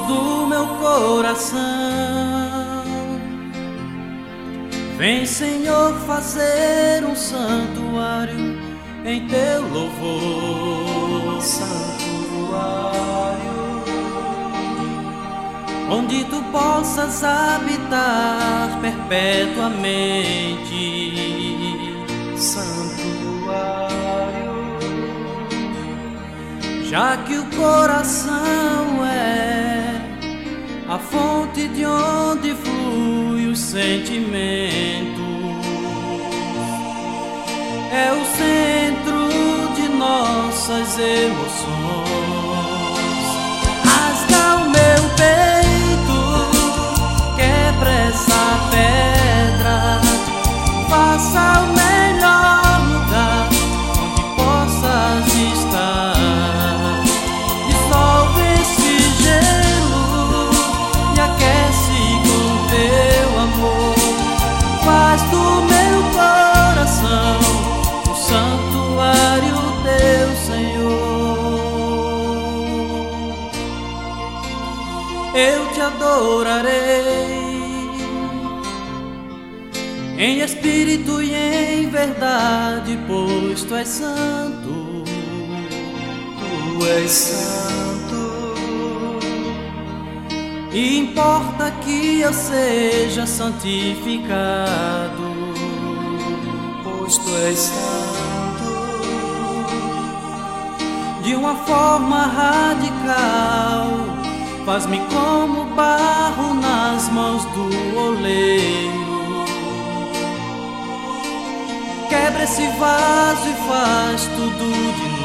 do meu coração. Vem, Senhor, fazer um santuário em teu louvor, santuário, onde tu possas habitar perpetuamente, santuário, já que o coração é a fonte de onde flui os sentimentos, é o centro de nossas emoções. Rasga o meu peito, quebra essa pedra, faça o melhor lugar onde possas estar. Dissolve esse gelo e aquece com teu amor. Faz do meu coração o santuário teu, Senhor. Eu te adorarei em espírito e em verdade, pois tu és santo, tu és santo. E importa que eu seja santificado, pois tu és santo. De uma forma radical, faz-me como barro nas mãos do oleiro. Quebra esse vaso e faz tudo de novo.